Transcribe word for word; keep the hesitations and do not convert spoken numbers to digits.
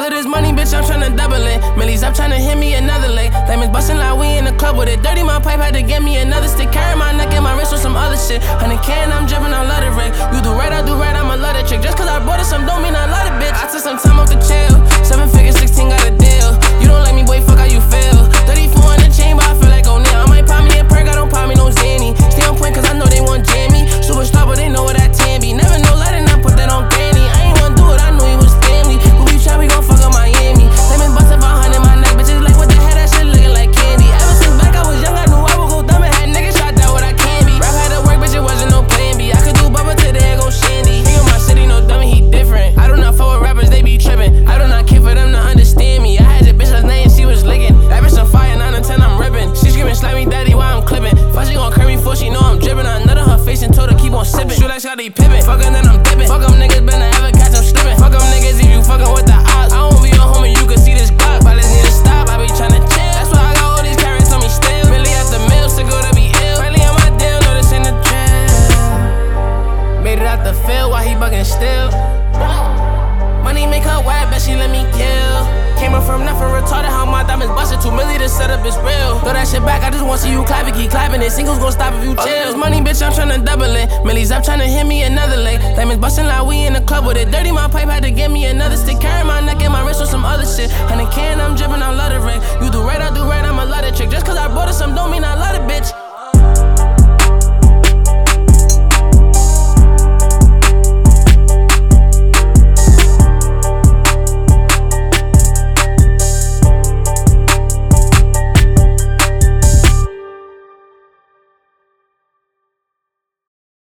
of this money, bitch, I'm tryna double it. Millies up tryna hit me another lick. Diamonds bustin' like we in the club with it. Dirty my pipe, had to get me another stick. Carry my neck and my wrist with some other shit. Hundred can, I'm drippin', I love the rig. You do right, I do right, I'ma love the trick. Just cause I bought it, some don't mean I love it, bitch. I took some time off the chill. Seven figures, sixteen got a deal. You don't like me, boy, fuck how you feel. thirty-four in the chain, but I feel like O'Neal. I might pop me a perk, I don't pop me no Zanny. Stay on point cause I know they want jammy. Superstar, but they know what I tan be. Never know, letting I put that on Granny. I ain't wanna do it, I knew he was family. Who we try, we gon' fuck up Miami. Lemon bustin' five hundred my neck, bitches like what the hell, that shit looking like candy. Ever since back I was young, I knew I would go dumb and had niggas shot down what I can be. Rap had to work, bitch, it wasn't no plan B. I could do bubble till they go shandy. He in my city, no dummy, he different. I do not fuck with rappers, they be trippin'. I do not care for them to understand me. I had your bitch last night and she was licking. That bitch on fire, nine and ten, I'm rippin'. She screamin', slap me daddy while I'm clippin'. First she gon' curve me before she know I'm drippin'. I nut on her face and told her keep on sippin'. Shoot like Scottie Pippen. Fuck her, then I'm dippin'. Fuck them niggas, better ever catch them slippin'. Fuck them niggas if you fuckin' with the odds. I won't be your homie, you can see this Glock. But let's need to stop, I be tryna chill. That's why I got all these carrots on me still. Really at the mill, sick of to be ill. Really on my deal, no this ain't a drill. Made it out the field while he buggin' still. Money make her wet, bet she let me kill. Came up from nothing, retarded how my diamonds busted. Two million to set up is real. Throw that shit back, I just want to see you clap it, keep clapping it. Singles gon' stop if you chill. This money, bitch, I'm tryna double it. Millies up tryna hit me another lick. Diamonds bustin' like we in the club with it. Dirty my pipe, had to get me another stick. Carry my neck and my wrist with some other shit. Hundred can,